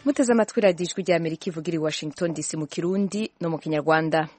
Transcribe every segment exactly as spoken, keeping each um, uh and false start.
muteze amatwi radiyo ijwi rya Amerika ivugira i Washington D C mu Kirundi no mu Kinyarwanda.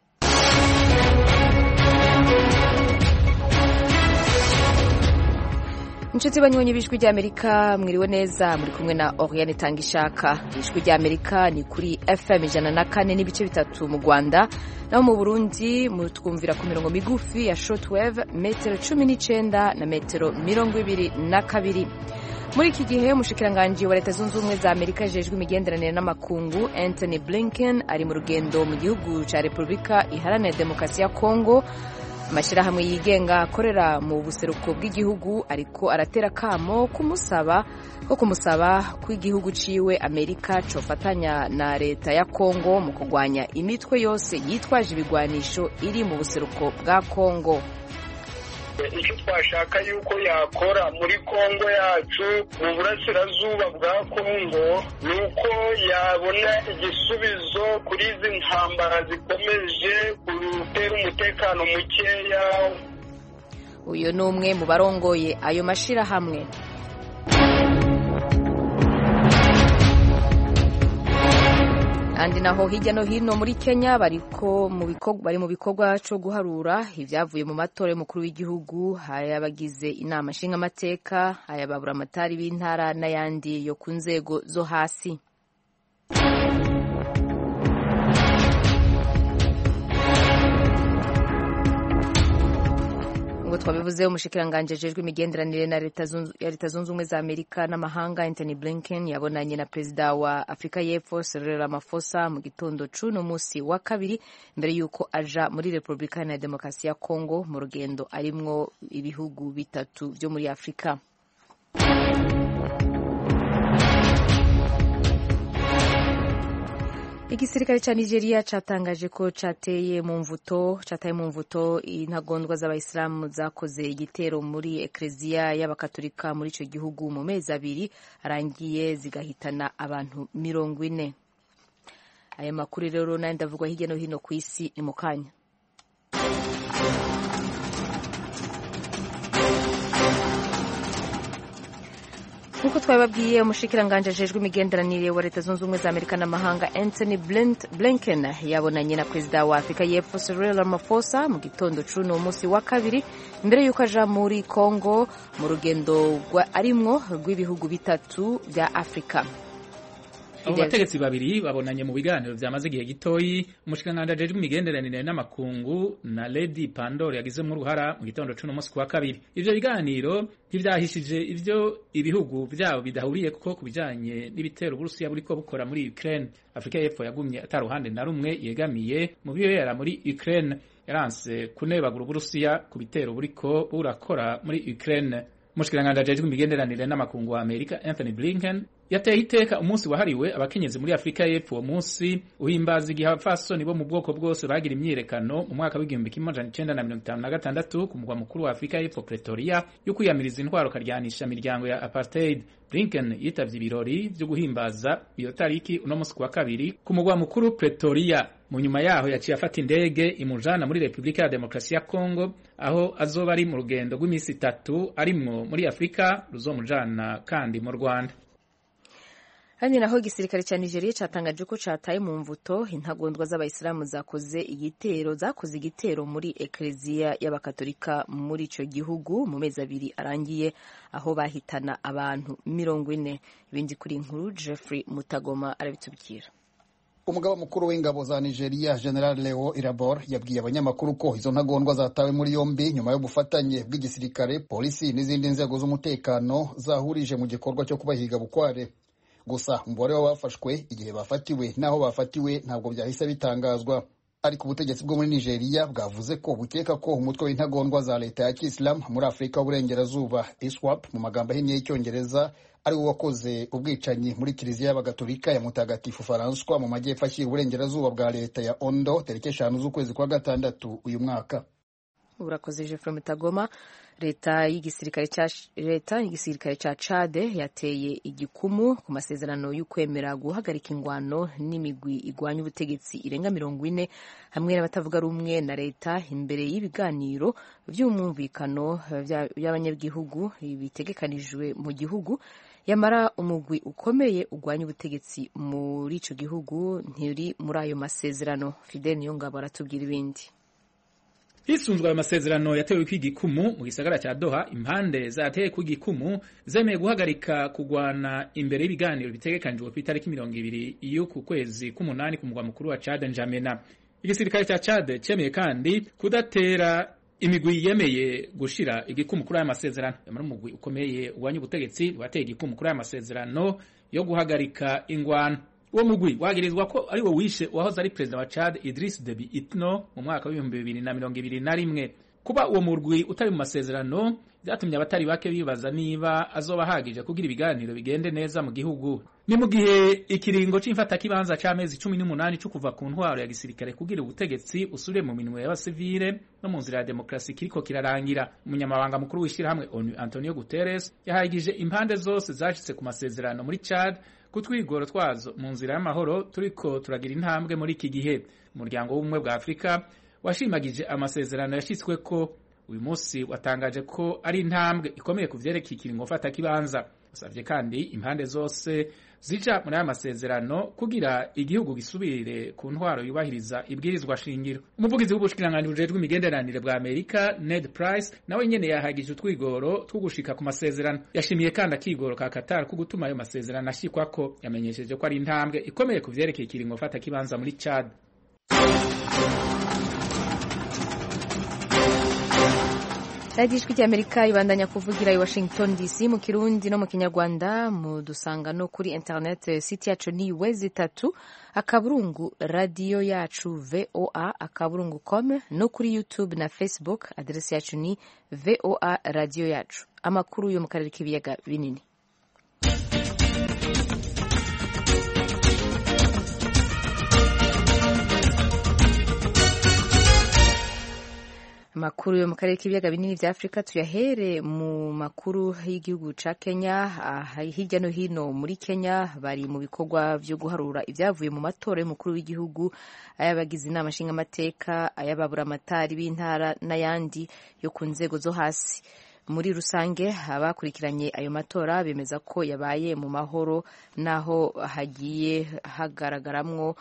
Inshuti banywanyi b'ijwi rya Amerika mwiriwe neza, muri kumwe na Oriane Tangishaka. Ijwi rya Amerika ni kuri F M ijana na kane n'ibice bitatu mu Rwanda, naho mu Burundi mutwumvira ku mirongo migufi ya shortwave metero cumi n'icenda na metero mirongo ibiri na kabiri. Muri iki gihe umushikiranganji wa Leta Zunze Ubumwe za Amerika ajejwe imigenderanire n'amakungu Antony Blinken ari mu rugendo mu gihugu ca Repubulika Iharanira Demokarasi ya Kongo. Amashirahamwe yigenga akorera mu buseruko bw'igihugu ariko aratera kamo kumusaba ko kumusaba kw'igihugu ciwe Amerika cofatanya na leta ya Kongo mu kugwanya imitwe yose yitwaje ibigwanisho iri mu buseruko bwa Kongo. Icyo twashaka yuko yakora muri Kongo yacu mu burasirazuba bwa Kongo ni uko yabona igisubizo kuri izi ntambara zikomeje gutera umutekano mukeya. Uyu ni umwe mu barongoye ayo mashirahamwe. Andi naho hirya no hino muri Kenya bariko mu bikorwa bari mu bikorwa cyo guharura ivyavuye mu matora y'umukuru w'igihugu, hayabagize inama nshinga amateka, hayababura amatari b'intara n'ayandi yo ku nzego zo hasi. Ngo twabivuze umushikiranganji ajejwe imigenderanire na leta ya Leta Zunze Ubumwe za Amerika n'amahanga Antony Blinken yabonanye na perezida wa Afrika y'Epfo Cyril Ramaphosa mu gitondo c'uno musi wa kabiri mbere yuko aja muri Repubulika Iharanira Demokarasi ya Kongo mu rugendo arimwo ibihugu bitatu vyo muri Afrika. Igisirikare ca Nigeria catangaje ko cateye mu mvuto cataye mu mvuto intagondwa z'abayisilamu zakoze igitero muri ekleziya y'abakatolika muri ico gihugu mu mezi abiri arangiye zigahitana abantu mirongo ine. Aya makuru rero nayo ndavugwa hirya no hino ku isi ni mu kanya. Nkuko twababwiye umushikiranganje ajejwe imigenderanire wa Leta Zunze Ubumwe za Amerika n'amahanga Antony Blinken yabonanye na perezida wa Afrika y'Epfo Cyril Ramaphosa mu gitondo c'uno musi wa kabiri mbere yuko aja muri Kongo mu rugendo arimwo rw'ibihugu bitatu vya Afrika. Abo bategetsi babiri babonanye mu biganiro vyamaze igihe gitoyi. Umushikiranganje ajejwe imigenderanire n'amakungu na Lady Pandor yagize mu ruhara mu gitondo c'uno musi wa kabiri. Ivyo biganiro ntivyahishije ivyo ibihugu vyabo bidahuriye kuko kubijanye n'ibitero Uburusiya buriko bukora muri Ukraine. Afrika y'Epfo yagumye ataruhande na rumwe yegamiye mu bibera muri Ukraine, yaranse kunebagura Uburusiya ku bitero buriko burakora muri Ukraine. Umushikiranganje ajejwe imigenderanire n'amakungu wa Amerika Antony Blinken yateye iteka umunsi wahariwe abakenyezi muri Afrika y'Epfo. Uwo munsi uhimbaza igihe abapfasoni bo mu bwoko bwose bagira imyiyerekano mu mwaka w'igihumbi kimwe amajana icenda na mirongo itanu na gatandatu ku mugwa mukuru wa Afrika y'Epfo Pretoria yo kwiyamiriza intwaro karyanisha imiryango ya apartheid. Blinken yitavye ibirori vyo guhimbaza iyo tariki uno munsi wa kabiri ku mugwa mukuru Pretoria. Mu nyuma yaho yaciye afata indege imujana muri Repubulika ya Demokarasi ya Kongo aho azoba ari mu rugendo rw'imisi itatu arimwo muri Afrika ruzomujana kandi mu Rwanda. Hanyuma naho igisirikare ca Nigeria catangaje ko cataye mu mvuto intagondwa z'abayisilamu zakoze igitero zakoze igitero muri ekleziya y'abakatolika muri ico gihugu mu mezi abiri arangiye aho bahitana abantu mirongo ine. Ibindi kuri inkuru Jeffrey Mutagoma arabitubwira. Umugaba mukuru w'ingabo za Nigeria General Leo Irabor yabwiye abanyamakuru ko izo ntagondwa zatawe muri yombi nyuma yo bufatanye bw'igisirikare, polisi n'izindi nzego z'umutekano zahurije mu gikorwa cyo kubahiga bukware. Gusa umubare w'abafashwe igihe bafatiwe naho bafatiwe ntabwo byahise bitangazwa, ariko ubutegetsi bwo muri Nigeria bwavuze ko bukeka ko umutwe w'intagondwa za leta ya Islam muri Afrika y'Uburengerazuba ISWAP mu magambo ahinnye y'Icyongereza ari wo wakoze ubwicanyi muri kiliziya y'abagatolika ya Mutagatifu François mu majyepfo ashyira uburengerazuba bwa leta ya Ondo tariki eshanu z'ukwezi kwa gatandatu uyu mwaka. Urakoze Jeffrey Mutagoma. Leta y'igisirikare ca leta y'igisirikare ca Chad yateye igikumu ku masezerano y'ukwemera guhagarika ingwano n'imigwi igwanya ubutegetsi irenga mirongo ine hamwe n'abatavuga rumwe na leta imbere y'ibiganiro vy'umwumvikano by'abanyagihugu bitegekanijwe mu gihugu. yamara umugwi ukomeye ugwanya ubutegetsi muri ico gihugu ntiri muri ayo masezerano. Fidel Niyongabo aratubwira ibindi. Hisunzwe ayo masezerano yatewe kw'igikumu mu gisagara cya Doha, impande zateye kw'igikumu zemeye guhagarika kugwana imbere y'ibiganiro bitegekanijwe ku itariki mirongo ibiri y'uku kwezi k'umunani ku mugwa mukuru wa Chad N'Djamena. Igisirikare cya Chad cemeye kandi kudatera imigwi yemeye gushira igikumu kuri aya masezerano. Yamara umugwi ukomeye ugwanya ubutegetsi wateye igikumu kuri aya masezerano yo guhagarika ingwano. Uwo mugwi wagirizwa ko ari wo wishe wahoze ari president wa Chad Idriss Deby Itno mu mwaka wa ibihumbi bibiri na mirongo ibiri na rimwe. Kuba uwo mugwi utari mu masezerano byatumye abatari bake bibaza niba azoba hagije kugira ibiganiro bigende neza mu gihugu. Ni mu gihe ikiringo c'imfata kibanza c'amezi cumi n'umunani cyo kuva ku ntwaro ya gisirikare kugira ubutegetsi usubire mu minwe y'abasivile no mu nzira ya demokrasi kiriko kirarangira. Umunyamabanga mukuru w'ishirahamwe ONU Antonio Guterres yahagije impande zose zashitse ku masezerano muri Chad kutwigoro twazo mu nzira y'amahoro turiko turagira intambwe muri iki gihe. Umuryango w'ubumwe bwa Afrika washimagije amasezerano yashitswe ko uyu munsi watangaje ko ari intambwe ikomeye ku vyerekeye ikiringo mfata kibanza. Usavye kandi impande zose zija muri aya masezerano kugira igihugu gisubire ku ntwaro yubahiriza ibwirizwa shingiro. Umuvugizi w'ubushikiranganji bujejwe imigenderanire bwa Amerika Ned Price nawe nyene yahagije utwigoro two gushika ku masezerano. Yashimiye kandi akigoro ka Qatar ko gutuma ayo masezerano ashikwako. Yamenyesheje ko ari intambwe ikomeye ku vyerekeye ikiringo mfata kibanza muri Chad. Radio Ijwi ry'Amerika ibandanya kuvugira i Washington D C mu Kirundi no mu Kinyarwanda. Mu dusanga no kuri internet, site yacu ni wezi tatu akaburungu radio yacu voa akaburungu com, no kuri YouTube na Facebook adresi yacu ni voa radio yacu. Amakuru yo mu karere k'ibiyaga binini. Makuru yo mu karere k'ibiyaga binini vya Afrika tuyahere mu makuru y'igihugu ca Kenya. Ah, hirya no hino muri Kenya bari mu bikorwa vyo guharura ivyavuye mu matora y'umukuru w'igihugu, ayabagize inama nshinga amateka, ayababura amatari b'intara n'ayandi yo ku nzego zo hasi. Muri rusange abakurikiranye ayo matora bemeza ko yabaye mu mahoro, naho hagiye hagaragaramwo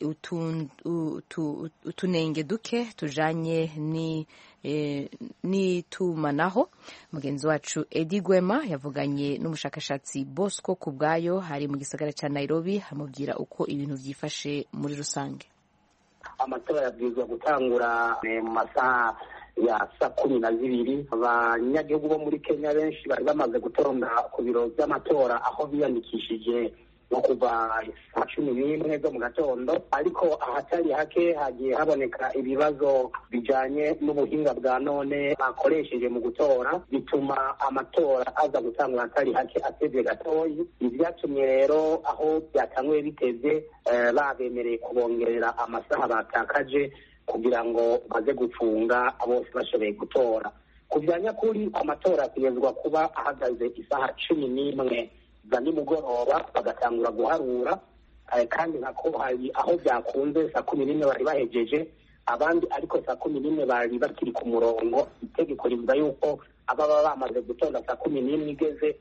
utunenge duke tujanye ni e, ni tumanaho. Mugenzi wacu Edi Gwema yavuganye n'umushakashatsi Bosco Kubwayo hari mu gisagara ca Nairobi, amubwira uko ibintu vyifashe muri rusange. Amatora yabwirizwa gutangura mu masaha ya saa kumi na zibiri. Abanyagihugu bo muri Kenya benshi bari bamaze gutonda ku biro by'amatora aho biyandikishije no kuva saa cumi n'imwe zo mu gatondo, ariko ahatari hake hagiye haboneka ibibazo bijanye n'ubuhinga bwa none bakoresheje mu gutora, bituma amatora aza gutangura ahatari hake atevye gatoyi. Ivyatumye rero aho byatanguye bitevye eh, babemereye kubongerera amasaha batakaje kugira ngo baze gufunga bose bashoboye gutora. Ku vya nyakuri amatora ategerezwa kuba ahagaze isaha cumi n'imwe za nimugoroba bagatangura guharura, kandi nako hari aho byakunze saa kumi n'imwe bari bahejeje, abandi ariko saa kumi n'imwe bari bakiri ku murongo. Itegeko rivuga yuko ababa bamaze gutonda saa kumi n'imwe igeze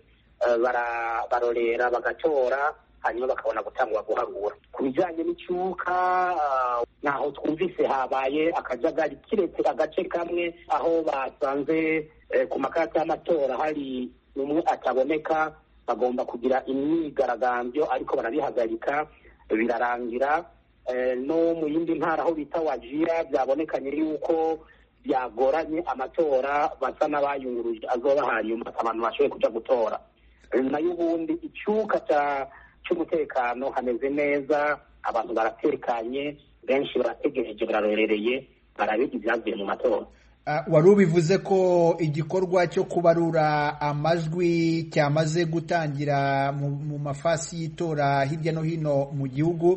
barorera bagatora, hanyuma bakabona gutangura guharura. Ku bijanye n'icyuka naho twumvise habaye akajagari, kiretse agace kamwe aho basanze ku makarita y'amatora hari umwe ataboneka, bagomba kugira imyigaragambyo ariko barabihagarika birarangira. E, no mu yindi ntara aho bita Wajir byabonekanye yuko byagoranye amatora, basa n'abayunguruje azoba hanyuma abantu bashoboye kuja gutora. E, nayo ubundi icyuka ca cy'umutekano hameze neza, abantu baratekanye, benshi barategereje bararorereye barabe ibyavuye mu matora. Uh, wari ubivuze ko igikorwa cyo kubarura amajwi cyamaze gutangira mu, mu mafasi y'itora hirya no hino mu gihugu.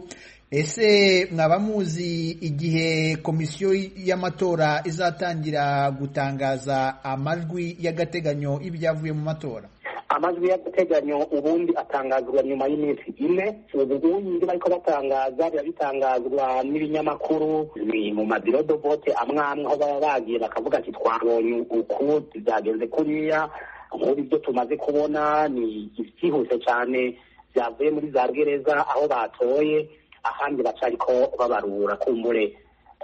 Ese mwaba muzi igihe komisiyo y'amatora izatangira gutangaza amajwi y'agateganyo y'ibyavuye mu matora? Amajwi y'agateganyo ubundi atangazwa nyuma y'iminsi ine. Ubundi bariko batangaza biba bitangazwa n'ibinyamakuru, ni mu mabiro de vote amwe amwe aho baba bagiye bakavuga ati twabonye uku byagenze kuriya, nk'ubu ibyo tumaze kubona ni byihuse cyane byavuye muri za gereza aho batoye, ahandi bacariko babarura kumbure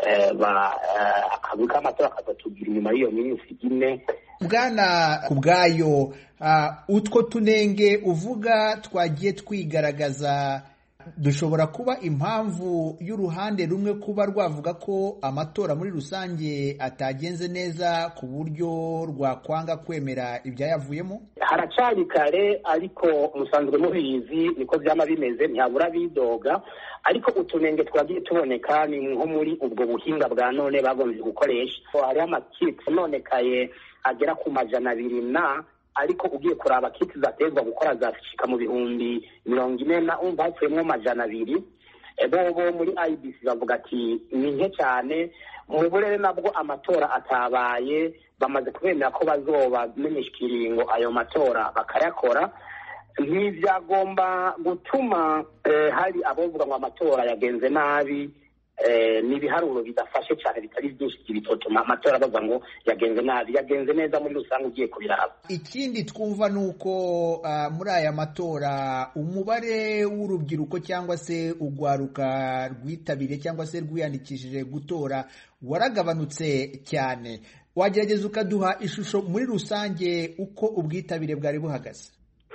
akazi k'amatora akazatugira inyuma y'iyo minsi ine. Bwana Kubwayo, utwo tunenge uvuga twagiye twigaragaza, dushobora kuba impamvu y'uruhande rumwe kuba rwavuga ko amatora muri rusange atagenze neza ku buryo rwakwanga kwemera ibyayavuyemo? Haracari kare, ariko musanzwe mubizi niko byama bimeze, ntihabura bidoga, ariko utunenge twagiye tuboneka ni nko muri ubwo buhinga bwa none bagombye gukoresha. Hariho amakiti nonekaye agera ku majana abiri na ariko ugiye kuraba kiti zatezwa gukora zashika mu bihumbi mirongo ine na umva hapfuyemo majana abiri. Bobo muri I B C bavuga ati ni nke cyane, mu burere nabwo amatora atabaye bamaze kubemera ko bazoba menyesha ikiringo ayo matora bakayakora. Ntibyagomba gutuma eh, hari abovuga ngo amatora yagenze nabi. Eh, ni ibiharuro bidafashe cyane, bitari byinshi bitotuma amatora bavuga ngo yagenze nabi. Yagenze neza muri rusange ugiye kubiraba. Ikindi twumva nuko uh, muri aya matora umubare w'urubyiruko cyangwa se ugwaruka rwitabiriye cyangwa se rwiyandikishije gutora waragabanutse cyane. Wagerageza ukaduha ishusho muri rusange uko ubwitabire bwari buhagaze?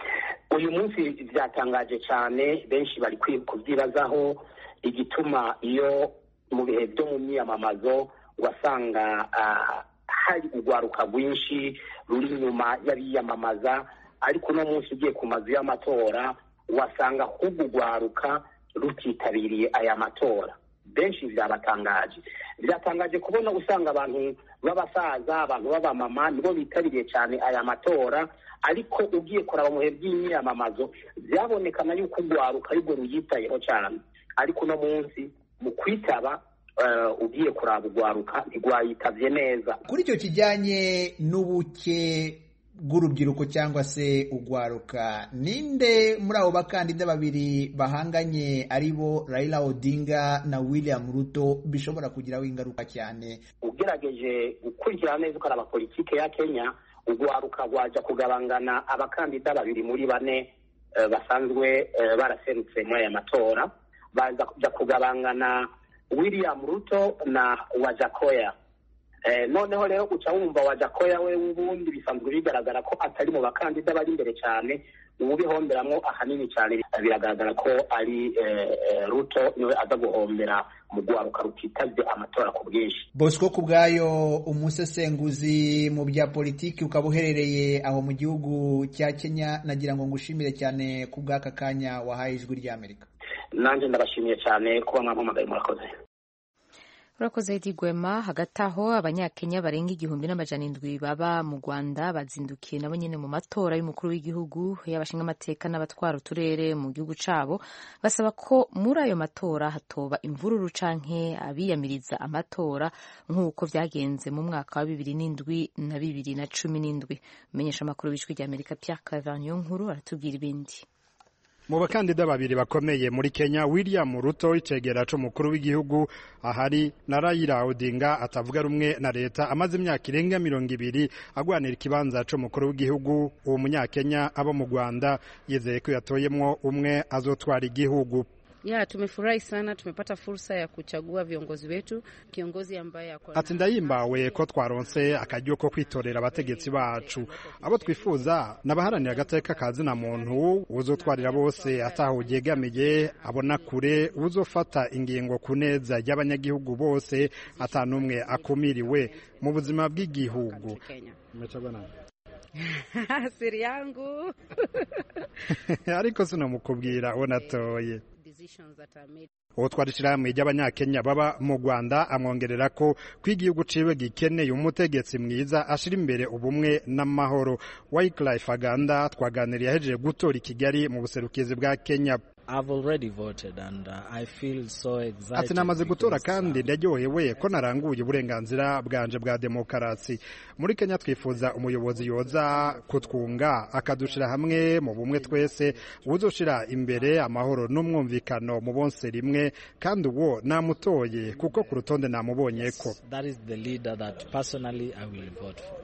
Uyu munsi byatangaje cyane, benshi bari kubyibazaho igituma iyo mu bihe byo mu myamamazo wasanga uh, hari ugwaruka rwinshi ruri inyuma y'abiyamamaza, ariko no munsi ugiye ku mazu y'amatora wasanga ahubwo ugwaruka rutitabiriye aya matora. Benshi byabatangaje byatangaje kubona usanga abantu b'abasaza, abantu b'abamama nibo bitabiriye cyane aya matora, ariko ugiye kuraba mu bihe by'imyamamazo byabonekana yuko ugwaruka aribwo ruyitayeho cyane. Ariko no munsi mu kwitaba uh, ugiye kuraba ugwaruka ntigwayitavye neza. Kuri icyo kijyanye n'ubuke bw'urubyiruko cyangwa se ugwaruka, ninde muri abo bakandida babiri bahanganye aribo Raila Odinga na William Ruto bishobora kugiraho ingaruka cyane? Ugerageje gukurikirana neza ukaraba politike ya Kenya, ugwaruka rwaja kugabangana abakandida babiri muri bane uh, basanzwe uh, baraserutse muri aya matora. Baza kuja kugabangana William Ruto na Wajakoya. Eh, noneho rero uca wumva Wajakoya we ubundi bisanzwe bigaragara ko atari mu bakandida bari imbere cyane, ubihomberamwo ahanini cyane biragaragara ko ari eh, Ruto niwe aza guhombera mu gwaruka rutitavye amatora ku bwinshi. Bosco Kubwayo, umusesenguzi mu bya politiki ukaba uherereye aho mu gihugu cya Kenya, nagira ngo ngushimire cyane ku bw'aka kanya wahaye Ijwi ry'Amerika. Nanje ndabashimiye cyane kuba mwampamagaye. Murakoze. Urakoze Edi Gwema. Hagati aho abanyakenya barenga igihumbi n'amajana indwi baba mu Rwanda bazindukiye nabo nyene mu matora y'umukuru w'igihugu, y'abashinga amateka n'abatwara uturere mu gihugu cabo, basaba ko muri ayo matora hatoba imvururu canke abiyamiriza amatora nk'uko vyagenze mu mwaka wa bibiri n'indwi na bibiri na cumi n'indwi. Umenyesha amakuru w'Ijwi ry'Amerika Pierre Claver Nkuru aratubwira ibindi. Mu bakandida babiri bakomeye muri Kenya, William Ruto icegera c'umukuru w'igihugu ahari na Raila Odinga atavuga rumwe na leta amaze imyaka irenga mirongo ibiri agwanira ikibanza c'umukuru w'igihugu, uwo munyakenya abo mu Rwanda yizeye ko yatoyemwo umwe azotwara igihugu. Ya, tumefurahi sana, tumepata fursa ya kuchagua viongozi wetu, kiongozi ambaye ako ati ndayimbawe ko twaronse akaryo ko kwitorera abategetsi bacu, abo twifuza nabaharanira agateka kazi na muntu uzotwarira bose ataho yegamiye, abona kure uzofata ingingo kuneza y'abanyagihugu bose atanumwe akumiriwe mu buzima bw'igihugu. Siri yangu ariko sinamukubwira onatoye uwo twarishira hamwe y'abanyakenya baba mu Rwanda, amwongerera ko kw'igihugu ciwe gikeneye umutegetsi mwiza ashira imbere ubumwe n'amahoro. Wycliffe Aganda twaganiriye yahejeje gutora i Kigali mu buserukizi bwa Kenya. I've already voted and uh, I feel so excited. Ati namaze gutora kandi ndaryohewe ko naranguye uburenganzira bwanje bwa demokarasi. Muri Kenya twifuza umuyobozi yoza kutwunga akadushira hamwe mu bumwe twese, uzoshira imbere amahoro n'umwumvikano mu bonse rimwe, kandi uwo namutoye kuko ku rutonde namubonye ko. That is the leader that personally I will vote for.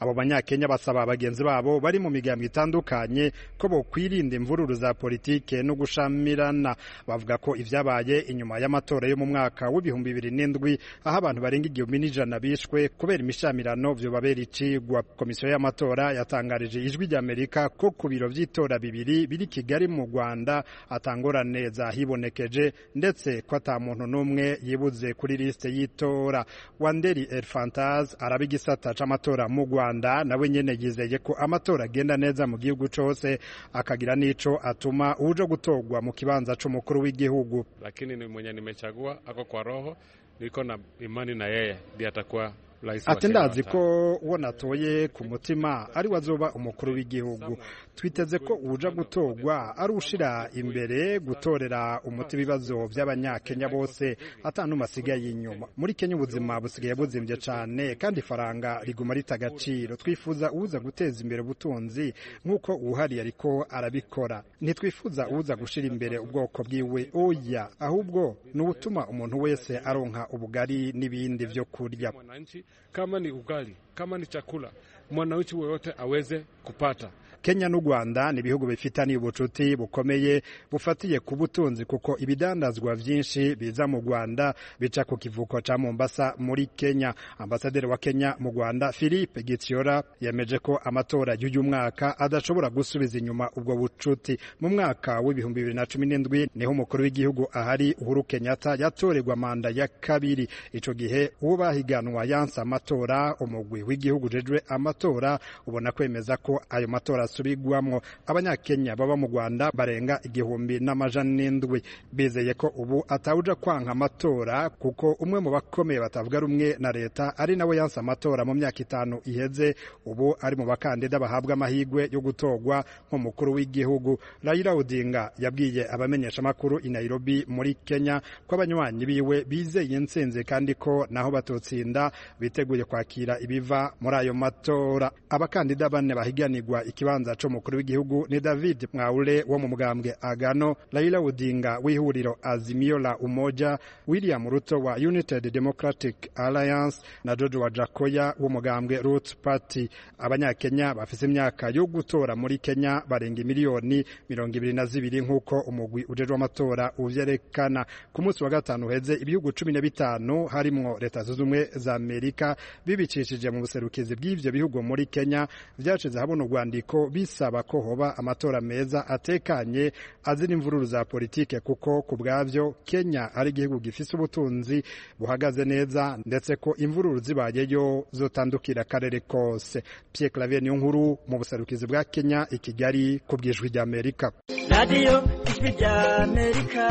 abo banyakenya basaba bagenzi babo bari mu migambi itandukanye ko bokwirinda imvururu za politike no gushamirana. Bavuga ko ivyabaye inyuma y'amatora yo mu mwaka w'ibihumbi bibiri n'indwi aho abantu barenga igihumbi n'ijana bishwe kubera imishamirano vyobabera icigwa. Komisiyo y'amatora yatangarije ijwi ry'Amerika ko ku biro vy'itora bibiri biri Kigali mu Rwanda atangorane zahibonekeje ndetse ko ata muntu n'umwe yibuze kuri liste y'itora. Wanderi Elfantaz araba igisata c'amatora mu Rwanda nawe nyene yizeye ko amatora agenda neza mu gihugu cose akagira nico atuma uje gutorwa mu kibanza c'umukuru w'igihugu. Lakini ni mwenye nimechagua ako kwa roho, niko na imani na yeye ndiye atakuwa ati ndazi ko uwo natoye ku mutima ari wazoba umukuru w'igihugu. Twiteze ko uja gutorwa ari ushira imbere gutorera umuti bibazo by'abanyakenya bose atanuma asigaye inyuma. Muri Kenya ubuzima busigaye buzimvye cane kandi faranga riguma ritagaciro. Twifuza uza guteza imbere ubutunzi nkuko uhari ariko arabikora. Ntitwifuza uza gushira imbere ubwoko bwiwe oya, ahubwo n'ubutuma umuntu wese aronka ubugari n'ibindi vyo kurya. Kama ni ugali, kama ni chakula, mwananchi wote aweze kupata. Kenya n'u Rwanda ni ibihugu bifitaniye ubucuti bukomeye bufatiye ku butunzi kuko ibidandazwa vyinshi biza mu Rwanda bica ku kivuko ca Mombasa muri Kenya. Ambasaderi wa Kenya mu Rwanda Philippe Gitiora yemeje ko amatora y'uyu mwaka adashobora gusubiza inyuma ubwo bucuti. Mu mwaka w'ibihumbi bibiri na cumi n'indwi niho umukuru w'igihugu ahari Uhuru Kenyatta yatorerwa manda ya kabiri. Ico gihe uwo bahiganwa yansa amatora, umugwi w'igihugu jejwe amatora ubona kwemeza ko ayo matora subigwamwo. Abanyakenya baba mu Rwanda barenga igihumbi n'amajana n'indwi bizeye ko ubu atawuja kwanka amatora kuko umwe mu bakomeye batavuga rumwe na leta ari nawe yansa amatora mu myaka itanu iheze ubu ari mu bakandida bahabwa amahigwe yo gutorwa nk'umukuru w'igihugu. Raila Odinga yabwiye abamenyesha makuru i Nairobi muri Kenya ko abanywanyi biwe bizeye intsinzi kandi ko naho batotsinda biteguye kwakira ibiva muri ayo matora. Abakandida bane bahiganirwa ikibanza co mukuru w'igihugu ni David Mwaure wo mu mugambwe Agano, Raila Odinga w'ihuriro Azimio la Umoja, William Ruto wa United Democratic Alliance na George Wajakoya wo mugambwe Roots Party. Abanyakenya bafise imyaka yo gutora muri Kenya barenga miliyoni mirongo ibiri na zibiri nkuko umugwi ujejwe amatora uvyerekana. Ku munsi wa gatanu heze ibihugu cumi na bitanu harimwo Leta Zunze Ubumwe za Amerika bibicishije mu buserukizi bw'ivyo bihugu muri Kenya vyacize habona urwandiko bisaba ko hoba amatora meza atekanye azira imvururu za politike kuko ku bwavyo Kenya ari igihugu gifise ubutunzi buhagaze neza ndetse ko imvururu zibayeyo zotandukira akarere kose. Pierre Claver niyo nkuru mu buserukizi bwa Kenya i Kigali ku bw'ijwi rya Amerika. Radio ijwi rya Amerika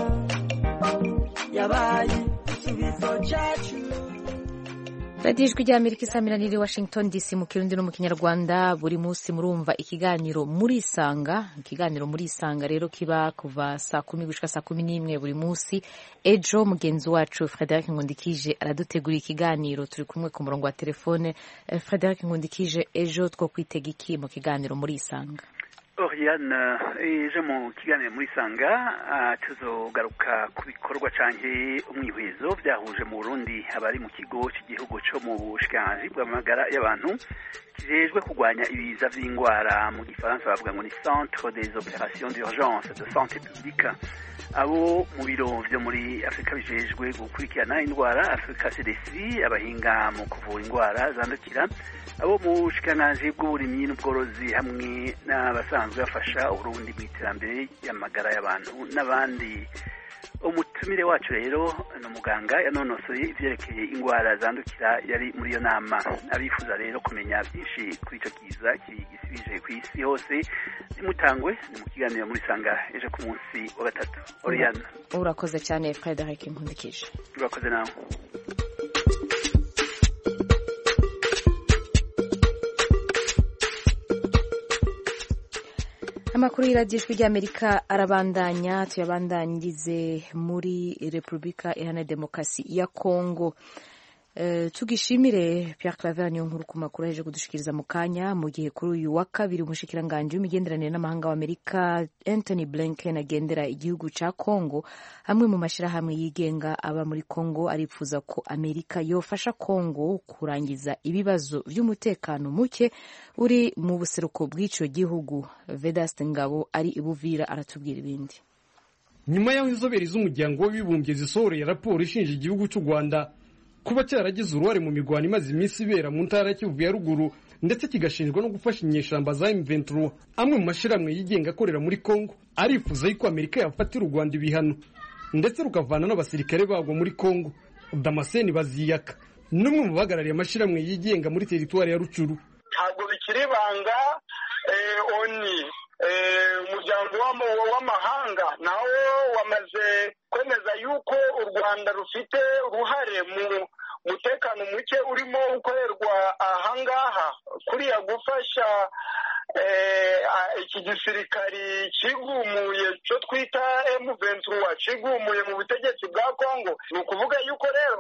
yabaye isubizo cyacu. Radio ijwi rya Amerika isamiraniye Washington D C mu Kirundi no mu Kinyarwanda. Buri munsi murumva ikiganiro muri Isanga. Ikiganiro muri Isanga rero kiba kuva saa kumi gushika saa kumi n'imwe buri munsi. Ejo mugenzi wacu Frederic Nkundikije aradutegura ikiganiro, turi kumwe ku murongo wa telefone. Frederic Nkundikije, ejo two kwitega iki mu kiganiro muri Isanga? Oriane, ejo mu kiganiro muri Sanga tuzogaruka ku bikorwa canke umwihwezo byahuje mu Burundi abari mu kigo cy'igihugu cyo mu bushikiranganji bw'amagara y'abantu kijejwe kurwanya ibiza vy'ingwara, mu gifaransa bavuga ngo ni Centre des Opérations d'Urgence de Santé Publique. Abo mu biro vyo muri Afrika bijejwe gukurikirana indwara Afrika C D C, abahinga mu kuvura indwara zandukira, abo mu bushikiranganji bw'uburimyi n'ubworozi hamwe n'abasanzwe bafasha Uburundi mu iterambere y'amagara y'abantu n'abandi. Umutumire wacu rero no muganga yanonosoye ivyerekeye ingwara zandukira yari muri iyo nama. Abifuza rero kumenya byinshi kuri ico kiza gisibije ku isi hose nimutangwe ni mu kiganiro muri Sanga ejo ku munsi wa gatatu. Oriana, urakoze cyane Frederic Nkundikije. Urakoze nawe. Amakuru y'iradiyo ijwi ry'Amerika arabandanya, tuyabandanyirize muri Repubulika Iharanira Demokarasi ya Kongo. Uh, tugishimire Pierre Claver niyo nkuru ku makuru yaje kudushikiriza mu kanya mu gihe kuri uyu wa kabiri umushikiranganje w'imigenderanire n'amahanga w'Amerika Anthony Blinken agendera igihugu ca Congo hamwe mu mashirahamwe yigenga aba muri Congo aripfuza ko Amerika yofasha Congo kurangiza ibibazo vy'umutekano muke uri mu buseruko bw'ico gihugu. Vedaste Ngabo ari ibuvira aratubwira ibindi. Nyuma y'aho inzobere z'umuryango w'abibumbye zisohoreye raporo ishinja igihugu cy'u Rwanda kuba cyaragize uruhare mu mirwano imaze iminsi ibera mu ntara y'Kivu ya ruguru ndetse kigashinjwa no gufasha inyeshamba za M vingt-trois, amwe mu mashirahamwe yigenga akorera muri Congo arifuza yuko Amerika yafatira u Rwanda ibihano ndetse rukavana n'abasirikare bagwa muri Congo. Damascene Baziyaka n'umwe mu bahagarariye amashirahamwe yigenga muri teritwari ya Rucuru. Ntabwo bikiri banga oni umuryango w'amahanga nawo wamaze kwemeza yuko u Rwanda rufite uruhare mu mutekano muke urimo ukorerwa ahangaha kuriya gufasha iki gisirikari kigumuye cyo twita M vingt-trois kigumuye mu butegetsi bwa Congo. Ni ukuvuga yuko rero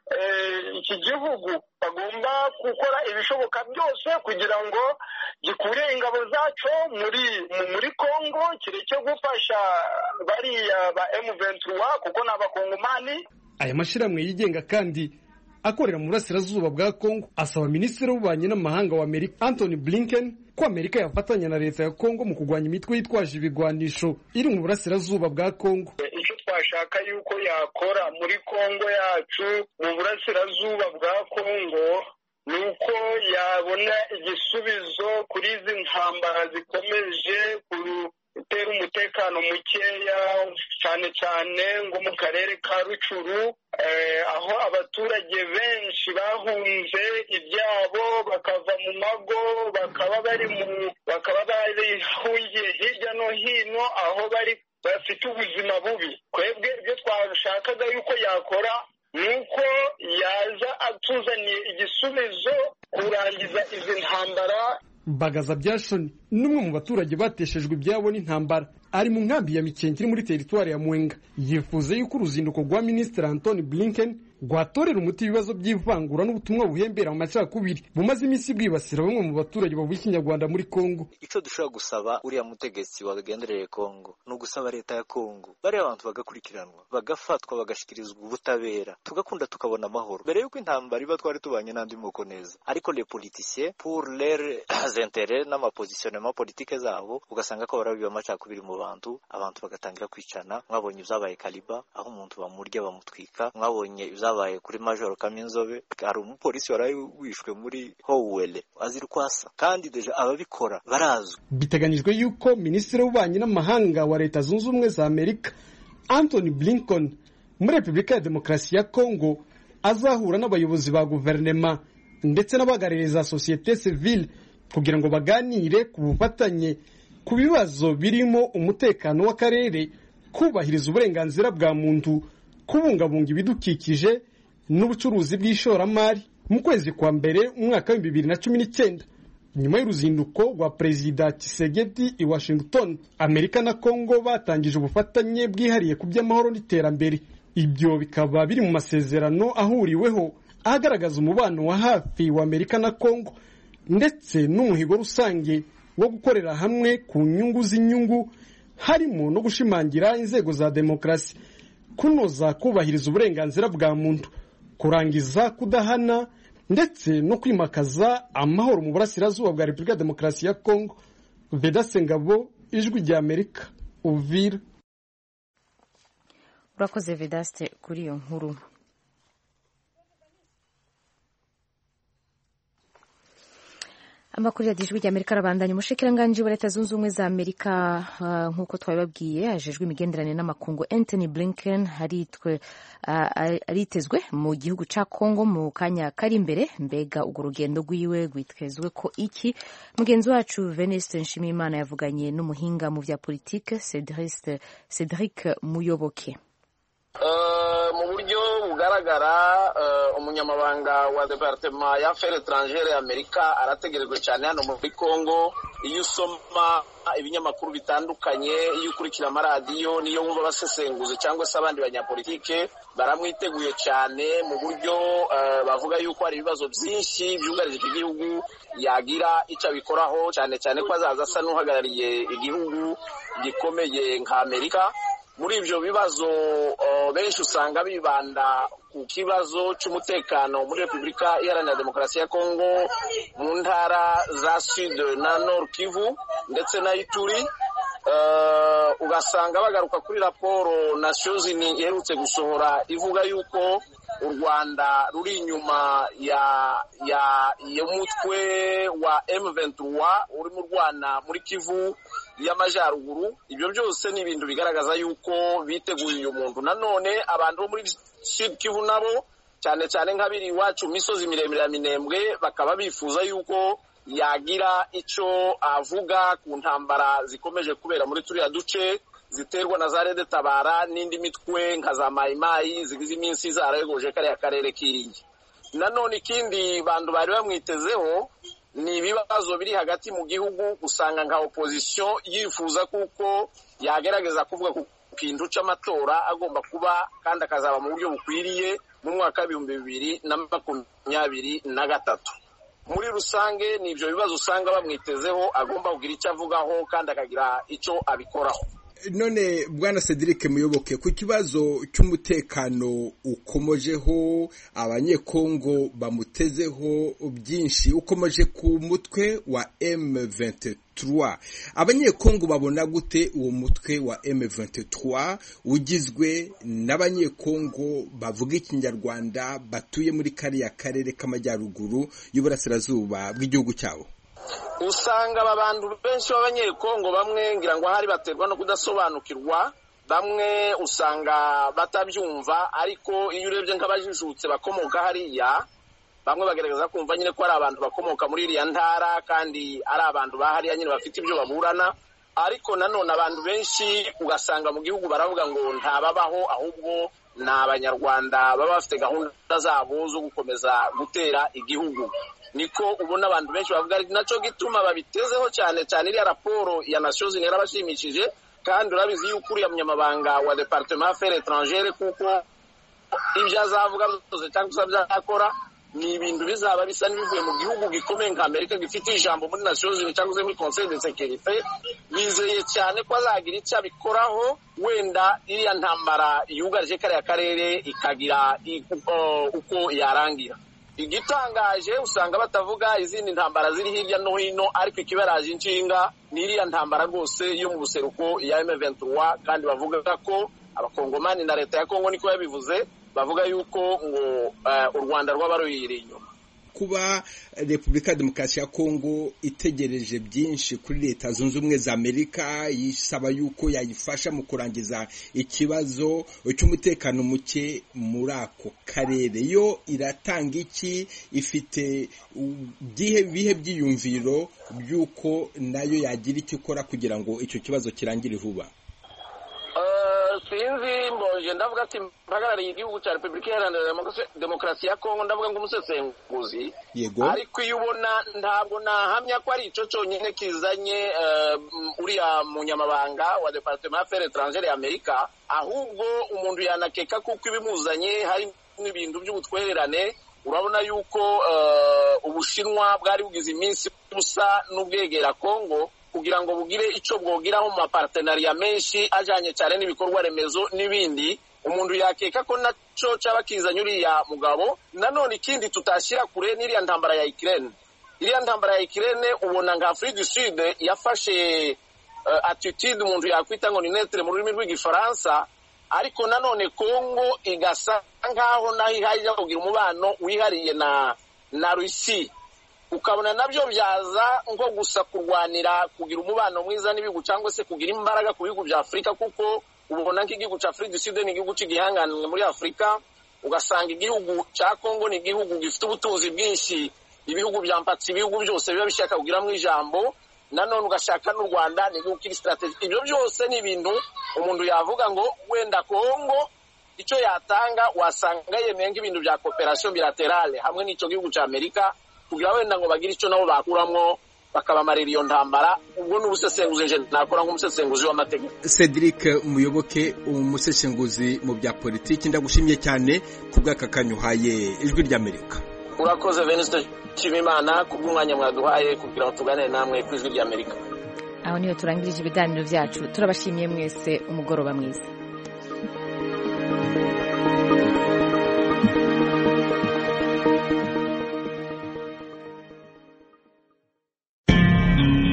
iki gihugu bagomba gukora ibishoboka byose kugira ngo gikure ingabo zaco muri muri Congo kireke gufasha bariya ba M vingt-trois kuko n'abakongomani. Aya mashirahamwe yigenga kandi akorera mu burasirazuba bwa Congo asaba minisitiri w'ububanyi n'amahanga wa Amerika Anthony Blinken ko Amerika yafatanya na leta ya Congo mu kurwanya imitwe yitwaje ibigwanisho iri mu burasirazuba bwa Congo. Icyo twashaka yuko yakora muri Congo yacu mu burasirazuba bwa Congo nuko yabona igisubizo kuri izi ntambara zikomeje gutera umutekano mukeya cyane cyane ngo mu karere ka Rucuru aho abaturage benshi bahunze ibyabo bakava mu mago bakaba bari mu bakaba barihungiye hirya no hino aho bari bafite ubuzima bubi. Kwebwe ibyo twashakaga yuko yakora nuko yaza atuzaniye igisubizo kurangiza izi ntambara. Bagaza Byashoni n'umwe mu baturage bateshejwe ibyabo n'intambara ari mu nkambi ya Mikenge muri teritwari ya Mwenga yifuza yuko uruzinduko rwa Minisitiri Anthony Blinken rwatorera umuti ibibazo by'ivangura n'ubutumwa buhembera mu macakubiri bumaze iminsi bwibasira bamwe mu baturage bavuga ikinyarwanda muri Congo. Icyo dushobora gusaba uriya mutegetsi wagendereye Congo no gusaba leta ya Congo bariya abantu bagakurikiranwa bagafatwa bagashikirizwa ubutabera tugakunda tukabona amahoro mbere yuko intambara iba twari tubanye n'andi moko neza. Ariko les politiciens pour leurs intérêts n'amapositionnement politique zabo ugasanga ko barabiba amacakubiri mu bantu abantu bagatangira kwicana. Mwabonye ibyabaye Kaliba aho umuntu bamurya bamutwika. Mwabonye ibyabaye kuri Major Kaminzobe hari umupolisi waraye wishwe muri Howell azira kwasa kandi deja ababikora barazwe. Biteganyijwe yuko Minisitiri w'ububanyi n'amahanga wa Leta Zunze Ubumwe za Amerika Anthony Blinken muri Repubulika ya Demokarasi ya Congo azahura n'abayobozi ba guverinema ndetse n'abahagarariye za societe civile kugira ngo baganire ku bufatanye ku bibazo birimo umutekano w'akarere, kubahiriza uburenganzira bwa muntu, kubungabunga ibidukikije n'ubucuruzi bw'ishoramari. Mu kwezi kwa mbere umwaka wa bibiri na cumi n'icyenda nyuma y'uruzinduko rwa Perezida Tshisekedi i Washington, Amerika na Congo batangije ubufatanye bwihariye ku by'amahoro n'iterambere. Ibyo bikaba biri mu masezerano ahuriweho agaragaza umubano wa hafi wa Amerika na Congo ndetse n'umuhigo rusange wo gukorera hamwe ku nyungu z'inyungu, harimo no gushimangira inzego za demokarasi, kunoza kubahiriza uburenganzira bwa muntu, kurangiza kudahana ndetse no kwimakaza amahoro mu burasirazuba bwa Repubulika ya Demokarasi ya Congo. Vedaste Ngabo, Ijwi rya Amerika, Uvira. Urakoze Vedaste kuri iyo nkuru. Amakuru ya Ijwi rya Amerika arabandanya. Umushikiranganji wa Leta Zunze Ubumwe za Amerika uh, nkuko twabibabwiye ajejwe imigenderanire n'amakungu Anthony Blinken haritwe uh, aritezwe mu gihugu ca Congo mu kanya kari imbere. Mbega urwo rugendo rwiwe rwitezwe ko iki? Mugenzi wacu Veniste Nshimiyimana yavuganye n'umuhinga mu vya politike Cedric Cedric Muyoboke. Uh, mu buryo bugaragara uh, umunyamabanga wa Departement ya Affaires étrangères y'Amerika arategerejwe cyane hano muri Congo iyo usoma ibinyamakuru bitandukanye, iyo ukurikira amaradiyo, niyo wumva abasesenguzi cyangwa se abandi banyapolitike baramwiteguye cyane mu buryo uh, bavuga yuko hari ibibazo byinshi byugarije iki gihugu yagira icyo abikoraho, cyane cyane ko azaza asa n'uhagarariye igihugu gikomeye nka Amerika. Muri ibyo bibazo uh, benshi usanga bibanda ku kibazo cy'umutekano muri Repubulika Iharanira Demokarasi ya Kongo, mu ntara za Sud na Nord Kivu ndetse na Ituri. Uh, ugasanga bagaruka kuri raporo Nations Unies iherutse gusohora ivuga yuko u Rwanda ruri inyuma ya ya y'umutwe wa M vingt-trois uri mu Rwanda muri Kivu y'amajyaruguru. Ibyo byose ni ibintu bigaragaza yuko biteguye uyu muntu. Nanone abantu bo muri Sud Kivu nabo cyane cyane nk'abiri iwacu misozi miremire ya Minembwe bakaba bifuza yuko yagira icyo avuga ku ntambara zikomeje kubera muri turiya duce ziterwa na za Rede Tabara n'indi mitwe nka za Mayimayi zigize iminsi zarayegoje kariya karere k'iringi. Nanone ikindi bantu bari bamwitezeho ni ibibazo biri hagati mu gihugu, usanga nka opposition yifuza kuko yagerageza kuvuga ku kintu cy'amatora agomba kuba kandi akazaba mu buryo bukwiriye mu mwaka w'ibihumbi bibiri na makumyabiri na gatatu. Muri rusange ni ibyo bibazo usanga bamwitezeho agomba kugira icyo avugaho kandi akagira icyo abikoraho. None Bwana Cedric Muyoboke, ku kibazo cy'umutekano ukomojeho abanyekongo bamutezeho byinshi, ukomeje ku mutwe wa M vingt-trois, abanyekongo babona gute uwo mutwe wa M vingt-trois ugizwe n'abanyekongo bavuga ikinyarwanda batuye muri kariya karere k'amajyaruguru y'uburasirazuba bw'igihugu cyabo? Usanga aba bantu benshi b'abanyekongo bamwe ngira ngo hari baterwa no kudasobanukirwa, bamwe usanga batabyumva, ariko iyo urebye nk'abajijutse bakomoka hariya, bamwe bagerageza kumva nyine ko ari abantu bakomoka muri iriya ntara kandi ari abantu bahariya nyine bafite ibyo baburana. Ariko nanone abantu benshi ugasanga mu gihugu baravuga ngo ntababaho, ahubwo ni abanyarwanda baba bafite gahunda zabo zo gukomeza gutera igihugu. Niko ubona abantu benshi bavuga, ari nacyo gituma babitezeho cyane cyane iriya raporo ya Nations Unies yarabashimishije. Kandi urabizi yuko uriya munyamabanga wa Departement Affaires Étrangères kuko ibyo azavuga byose cyangwa se byakora ni ibintu bizaba bisa n'ibivuye mu gihugu gikomeye nka Amerika gifite ijambo muri Nations Unies cyangwa se muri Conseil de Sécurité. Bizeye cyane ko azagira icyo abikoraho, wenda iriya ntambara yugarije kariya karere ikagira uko yarangira. Igitangaje usanga batavuga izindi ntambara ziri hirya no hino, ariko ikibaraje inshinga ni iriya ntambara rwose yo mu buseruko ya M vingt-trois, kandi bavuga ko abakongomani na leta ya Kongo niko yabivuze, bavuga yuko ngo uh, u Rwanda rwabaruyire inyuma. Kuba Repubulika ya Demokarasi ya Kongo itegereje byinshi kuri Leta Zunze Ubumwe za Amerika, yisaba yuko yayifasha mu kurangiza ikibazo cy'umutekano muke muri ako karere, yo iratanga iki? Ifite bihe bihe byiyumviro byuko nayo yagira icyo ikora kugira ngo icyo kibazo kirangire vuba? Sinzi mbonje ndavuga ati mpagarariye igihugu cya Repubulika Iharanira Demokarasi ya Kongo, ndavuga ngo umusesenguzi, ariko iyo ubona ntabwo nahamya ko ari ico cyonyine kizanye uh, uriya munyamabanga wa Departement Affaires Étrangères ya Amerika, ahubwo umuntu yanakeka kuko ibimuzanye hari n'ibintu by'ubutwererane. Urabona yuko uh, Ubushinwa bwari bugize iminsi busa n'ubwegera Kongo kugira ngo bugire icyo bwogiraho mu mapartenariya menshi ajanye cyane n'ibikorwa remezo n'ibindi. Umuntu yakeka ko naco cyaba kizanye uriya mugabo. Nanone ikindi tutashyira kure n'iriya ntambara ya Ukraine. Iriya ntambara ya Ukraine ubona nka Afrique du Sud yafashe uh, attitude umuntu yakwita ngo ni neutre mu rurimi rw'igifaransa, ariko nanone Kongo igasa nkaho naho ihajya kugira umubano wihariye na na Russia. Ukabona nabyo byaza ngo gusa kurwanira kugira umubano mwiza n'ibihugu cyangwa se kugira imbaraga ku bihugu bya Afrika, kuko ubona nk'igihugu cya Afrique du Sud ni igihugu cy'igihanganwe muri Afrika. Ugasanga igihugu cya Kongo ni igihugu gifite ubutunzi bwinshi, ibihugu bya mpatsi ibihugu byose biba bishaka kugiramo ijambo. Nanone ugashaka n'u Rwanda ni igihugu kiri strategic. Ibyo byose ni ibintu umuntu yavuga ngo wenda Kongo icyo yatanga wasanga yemeye nk'ibintu bya cooperation bilaterale hamwe n'icyo gihugu cya Amerika, kugira wenda ngo bagire icyo nabo bakuramo bakabamarira iyo ntambara. Ubwo n'ubusesenguzi nje nakora nk'umusesenguzi w'amategeko. Cedric Muyoboke, umusesenguzi mu bya politiki, ndagushimye cyane kubw'aka kanyuhaye Ijwi ry'Amerika. Urakoze Venuste Nshimiyimana kubw'umwanya mwaduhaye kugira ngo tuganire namwe ku Ijwi ry'Amerika. Aho niyo turangirije ibiganiro byacu, turabashimiye mwese, umugoroba mwiza.